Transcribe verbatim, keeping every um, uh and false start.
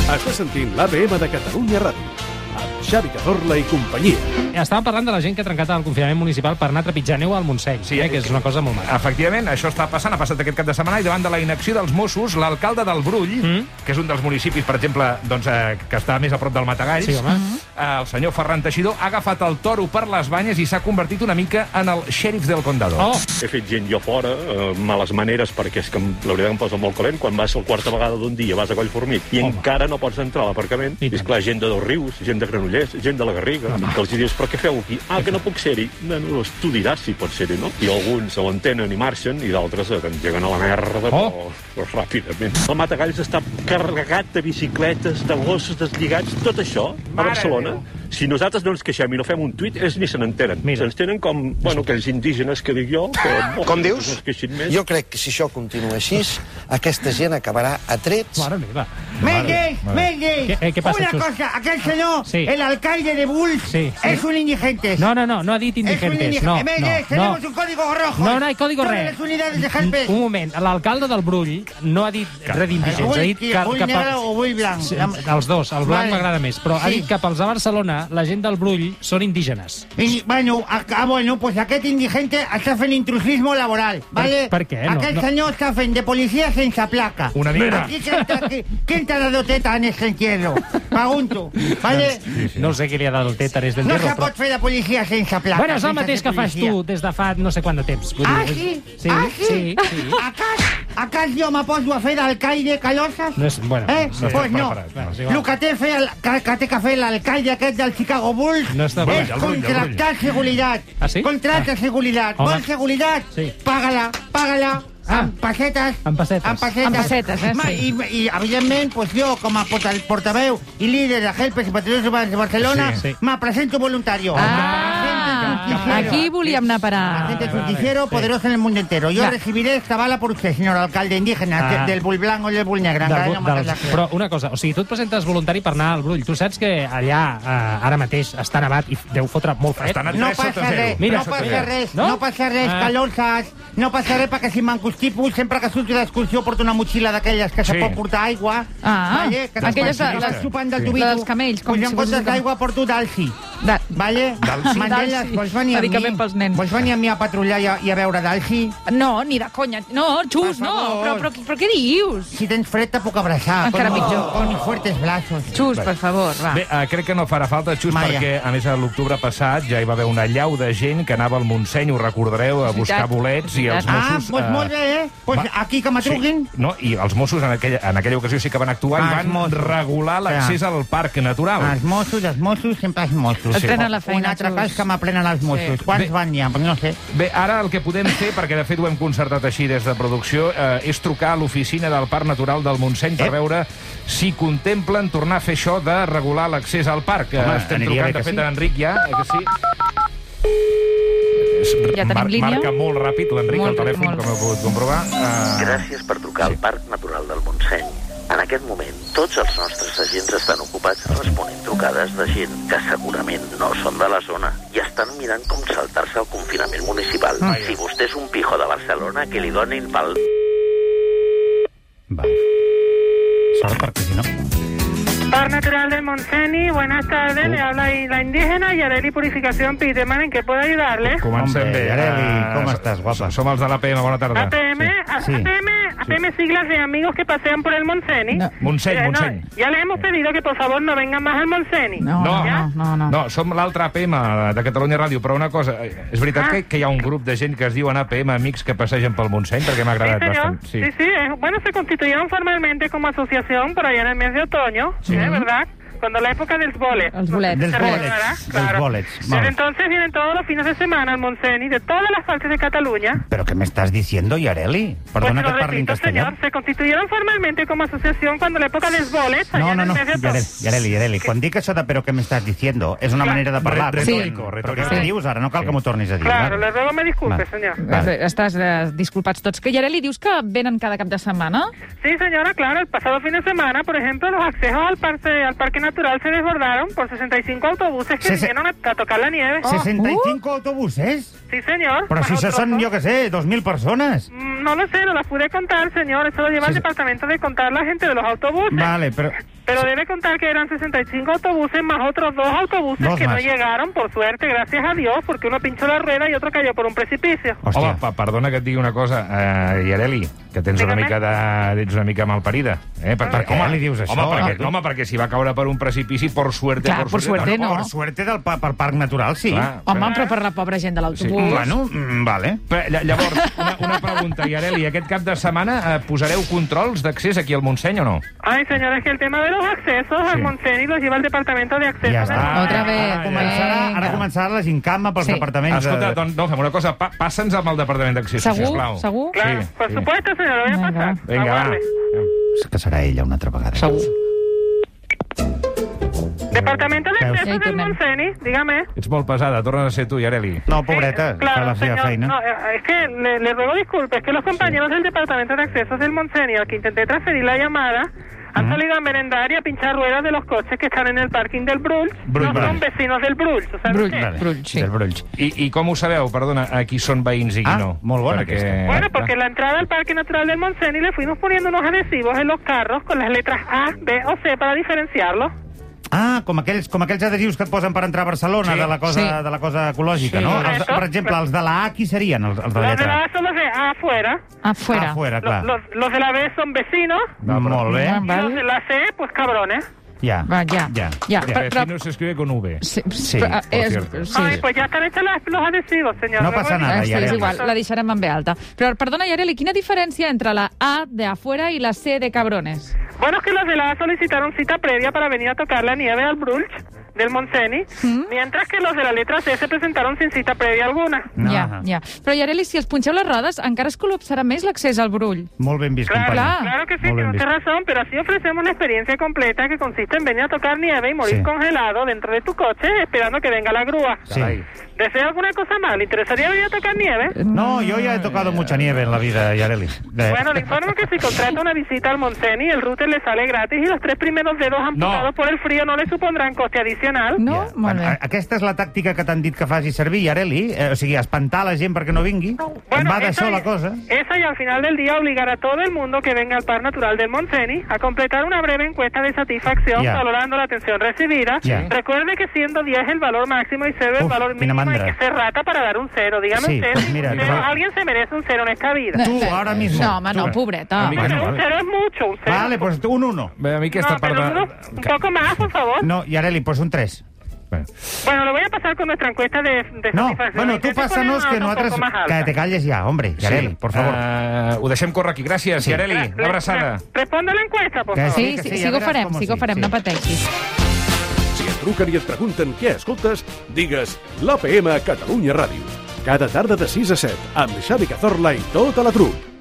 Estàs sentint l'A B M de Catalunya Ràdio, amb Xavi Cazorla i companyia. Estàvem parlant de la gent que ha trencat el confinament municipal per anar a trepitjar neu al Montseny, sí, eh, que és una cosa molt mala. Efectivament, això està passant, ha passat aquest cap de setmana, i davant de la inacció dels Mossos, l'alcalde del Brull, mm. que és un dels municipis, per exemple, doncs, eh, que està més a prop del Matagalls, sí, eh, el senyor Ferran Teixidor, ha agafat el toro per les banyes i s'ha convertit una mica en el xèrif del condado. Oh. He fet gent jo fora, eh, males maneres, perquè és que la veritat em posa molt calent. Quan vas la quarta vegada d'un dia, vas a Collformit, i Home. encara no pots entrar a l'aparcament. I és clar, gent de Dos Rius, gent de Granollers, gent de la Garriga, Home. que els dius, però què feu aquí? Ah, que no puc ser-hi. No, no, tu diràs si pots ser-hi, no? I alguns se l'entenen i marxen, i d'altres engeguen a la merda, oh. però, però ràpidament. El Matagalls està carregat de bicicletes, de gossos deslligats, tot això, a Barcelona. Si nosaltres no ens queixem i no fem un tuit, ells ni se n'entenen. Se'ns tenen com, bueno, aquells indígenes que dic jo, que oh, com dius? No es queixin més. Jo crec que si això continua així, aquesta gent acabarà a trets. Mare meva. Méndez, Méndez, ¿Qué, eh, ¿qué pasa, una Chus? cosa, aquel señor, Sí. el alcalde de Bulls, Sí, sí. es un indigente. No, no, no, no ha dit Es un indigentes. indigente. No, Méndez, no, tenemos no. un código rojo. No, no hay código Todas res. las unidades de Helpes. Un moment, l'alcalde del Brull no ha dit res d'indigents, ha dit que, Bull que negre o bull blanc. Sí, els dos, el blanc Vale. m'agrada més, però ha Sí. dit que pels de Barcelona la gent del Brull són indígenes. Y, bueno, ah, bueno, pues aquest indigente està fent intrusismo laboral, ¿vale? Per- per què? No, Aquest no. senyor està fent de policia sense placa. Una mica. Aquí ¿quién te ha dado teta en este entierro? Pregunto, ¿vale? No sé qui li ha dado el tèter des No d'entierro, se pot fer de policia sense placa. Bueno, és el sense mateix ser que fas policia. tu des de fa no sé quant de temps. Vull Ah, dir, sí? Sí, ah, sí? sí, sí. A cas, a cas jo me poso a fer d'alcaide caloses? No és, bueno, Eh? no pues no. preparat. Bueno, és igual. El que té, fer el, que, que té que fer l'alcaide aquest del Chicago Bulls No està és preparat. El Brull, el contractar seguretat. Ah, sí? Contracta Ah. seguretat. Home. Vol seguretat? Sí. Paga-la, paga-la. Ah. Amb pessetes. Amb pessetes. Amb pessetes. Amb pessetes, eh, Ma, sí. I, I, evidentment, pues, jo, com a porta- portaveu i líder de Helpes i Patriotes de Barcelona, Sí, sí. me presento voluntario. Ah, aquí volíem anar a parar. Agente justiciero poderoso en el mundo entero. Yo Ya. recibiré esta bala por usted, señor alcalde indígena, Ah. de- del bull blanc o del bull negre. Del, Encara del, no m'ha quedat clar. però una cosa, o sigui, tu et presentes voluntari per anar al Brull. Tu saps que allà, eh, ara mateix, està nevat i deu fotre molt fred? Estan a No tres sota passa zero. res, Mira, no passa mira. res, No? no, passa res, Ah. calorses, no passa res perquè si m'encostipo, sempre que surto d'excursió porto una motxilla d'aquelles que Sí. se pot portar aigua. Ah, vale, que aquelles de- t'espanxis, les- xupant del sí. tubito. La dels camells, com pues si en fos comptes un camell. d'aigua porto d'alci. De... Vale? D'alci. Mandela, D'alci. vols venir amb mi? Medicament pels nens. Vols venir amb mi a patrullar i a, i a veure d'alci? No, ni de conya. No, Xus, Per no. favor. Però, però, però què dius? Si tens fred te puc abraçar. Encara con, pitjor. Con mis fuertes brazos. Xus, per favor, va. Bé, eh, crec que no farà falta, Xus, Maia. perquè, a més, a l'octubre passat ja hi va haver una llau de gent que anava al Montseny, ho recordareu, a És buscar veritat. bolets, i els Ah, Ah, Mossos... doncs molt bé, eh? Pues va- aquí que m'atruquin. Sí, no, i els Mossos en aquella, en aquella ocasió sí que van actuar Ah, i els van Mossos. regular l'accés al parc natural. Els Mossos, els Mossos, sempre els Mossos. Et prenen la feina, Un altre Xus. cas que m'aprenen els Mossos. Sí. Quants Bé. van ja? No sé. Bé, ara el que podem fer, perquè de fet ho hem concertat així des de producció, eh, és trucar a l'oficina del Parc Natural del Montseny per Ep. veure si contemplen tornar a fer això de regular l'accés al parc. Home, Eh, Estem aniria trucant, bé de que fet, sí. a l'Enric ja, eh, que sí? Ja tenim Mar línia? Marca molt ràpid l'Enric al Molt, telèfon, molt. com heu pogut comprovar. Uh... Gràcies per trucar al Parc Natural del Montseny. En aquest moment, tots els nostres agents estan ocupats responent trucades de gent que segurament no són de la zona i estan mirant com saltar-se el confinament municipal. Ah, Si vostè és un pijo de Barcelona, que li donin pel... Vale. Sort perquè si no... Parque Natural del Montseny, buenas tardes, le habla la indígena Yareli Purificación Peterman, ¿en qué puedo ayudarle? Comencem Hombre, bé. Yareli, Eh, com so- estàs, guapa? Som els de l'A P M, bona tarda. A P M, a- Sí. APM, APM siglas de amigos que pasean por el Montseny. No. Montseny, Eh, no, Montseny. ya les hemos pedido que por favor no vengan más al Montseny. No, No. no, no, no. No, som l'altre A P M de Catalunya Ràdio, però una cosa, eh, és veritat Ah. que, que hi ha un grup de gent que es diuen A P M, amics que passegen pel Montseny, perquè m'ha Sí, agradat señor. bastant. Sí, sí. eh, bueno, se constituyeron formalmente como asociación por allá en el mes de otoño, ¿eh, verdad? Cuando la época dels bolets. Els bolets. Dels ¿Se bolets, recordará? dels Claro. bolets. Desde Vale. entonces vienen todos los fines de semana al Montseny de todas las partes de Cataluña. ¿Pero qué me estás diciendo, Yareli? Perdona Pues que lo parli en repito, castellà. señor, se constituyeron formalmente como asociación cuando la época dels bolets, allá No, en no, el no, mes de otoño. Yareli, Yareli, Yareli. Quan dic això de però què m'estàs diciendo, és una Clar. manera de parlar. Re- retòrico, Però retòrico. què dius ara? No cal que m'ho tornis a dir. Claro, va? le ruego me disculpe, Vale. señor. Vale. Eh, Estàs eh, disculpats tots. Que Yareli, dius que venen cada cap de setmana? Sí, señora, claro, el pasado fin de semana, por ejemplo, los accesos al parque, al parque natural se desbordaron por sesenta y cinco autobuses que Sese- vinieron a, a tocar la nieve. sesenta y cinco autobuses? Sí, señor. Però si Bajo això són, trozo. jo què sé, dos mil persones. Mm, No lo sé, no las pude contar, señor. Eso lo lleva Sí, al sí. departamento de contar la gente de los autobuses. Vale, però... Pero debe contar que eran sesenta y cinco autobuses más otros dos autobuses Dos que más. no llegaron, por suerte, gracias a Dios, porque uno pinchó la rueda y otro cayó por un precipicio. Home, pa perdona que et digui una cosa, uh, Yareli, que tens una Dígame. mica de... ets una mica malparida. Eh? Per, Per què li dius això? Home, perquè, No. home, perquè si va caure per un precipici, por suerte, Clar, por por suerte... suerte, no. Per suerte del pa pel parc natural, sí. Clar. Home, però per la pobra gent de l'autobús. Sí. Bueno, mm, vale. Però, ll- llavors, una, una pregunta, Yareli, aquest cap de setmana eh, posareu controls d'accés aquí al Montseny o no? Ay, señores, que el tema de los accesos al Montseny los lleva el Departamento de Acceso. Ja del està. Montseny. Otra vez. Ah, Començarà, Vinga. ara començarà la gincama pels Sí. departaments. Escolta, de... doncs no, fem una cosa, pa passa'ns amb el Departament d'Accés, Segur? sisplau. Segur? Claro, Sí, por sí. supuesto, señor, lo voy a Venga. pasar. Vinga, va. Aguarde. És que serà ella una altra vegada. Segur. Departamento de Veus? Accesos Ja hi del tornem. Montseny, dígame. Ets molt pesada, torna a ser tu, Yareli. No, pobreta, Sí, fa claro, la seva señor. feina. No, eh, es que le, le ruego disculpas, es que los compañeros del Departamento de Accesos del Montseny, al que intenté transferir la llamada, han salido a merendar y a pinchar ruedas de los coches que están en el parking del Brull. Brull, No vale. son vecinos del Brull, ¿sabes Brull, qué? vale. Brull, sí. Del Brulls. I, I com ho sabeu, perdona, a qui són veïns i qui Ah, no? molt bona Perquè- aquesta. Bueno, porque en la entrada al Parque Natural del Montseny le fuimos poniendo unos adhesivos en los carros con las letras A, B o C para diferenciarlos. Ah, com aquells, com aquells adhesius que et posen per entrar a Barcelona Sí. de la cosa, Sí. de la cosa ecològica, Sí. no? Els, de- Correcto. per exemple, els de la A, qui serien, els, els de la Los de lletra la A? A son los de A afuera, Afuera. Afuera, clar. los, los de la B son vecinos No, molt bé. Ah, y vale. los de la C, pues cabrones. Ja. Va, ja. Ja. Ja. Ja. Però- però- Vecino se escribe con V. Sí, Sí, però, por és, cierto. sí. Ay, pues ya están hechos las- los adhesivos, señor. No Luego pasa nada, Ah, sí, ja, és ja. igual, la deixarem en B alta. Però, perdona, Yareli, quina diferència entre la A de afuera i la C de cabrones? Bueno, es que los de la A solicitaron cita previa para venir a tocar la nieve al Brulch del Montseny, mientras que los de la letra C se presentaron sin cita previa alguna. No, ja, ah. ja. Però, Yareli, si els punxeu les rodes, encara es col·lapsarà més l'accés al Brull. Molt ben vist, Claro, companya. claro que sí, Molt tiene ben usted vist. razón, pero así ofrecemos la experiencia completa que consiste en venir a tocar nieve y morir Sí. congelado dentro de tu coche esperando que venga la grúa. Sí. ¿Desea alguna cosa más? ¿Le interesaría venir a tocar nieve? No, yo ya he tocado mucha nieve en la vida, Yareli. De- Bueno, le informo que si contrata una visita al Montseny, el router le sale gratis y los tres primeros dedos amputados por el frío no le supondrán coste adicional. No? Ja. Molt Bueno, bé. aquesta és la tàctica que t'han dit que faci servir, Yareli. Eh, o sigui, espantar la gent perquè no vingui. Em va esa d'això y- la cosa. Esa y al final del día obligar a todo el mundo que venga al Parque Natural del Montseny a completar una breve encuesta de satisfacción Ya. valorando la atención recibida. Ya. Recuerde que siendo diez el valor máximo y cero el Uf, valor quina mínimo, hay mandra. que ser rata para dar un cero. Dígame Sí, usted, pues mira, un cero, no. alguien se merece un cero en esta vida. Tu, ara mismo. No, home, no, Tu. pobreta. A mi- Bueno, bueno, un vale. cero es mucho, un cero. Vale, pues un uno. Bé, a mi aquesta No, part pero de... uno- un poco más, por favor. No, Yareli, pues un tres. Bueno. Bueno, lo voy a pasar con nuestra encuesta de, de No, satisfacción. bueno, tu Intente pássanos poner que una nota nosaltres... un poco más alta. Que te calles ja, hombre, Yareli, por favor. Uh, ho deixem córrer aquí. Gràcies, Sí. Yareli. Le- Una abraçada. le- Responda la encuesta, por Que favor. Sí, que sí, sí, sí, ja que ho veràs farem, com sí que ho sí, farem, sí. no pateixis. Si et truquen i et pregunten què escoltes, digues l'A P M Catalunya Ràdio. Cada tarda de sis a set, amb Xavi Cazorla i tota la trup.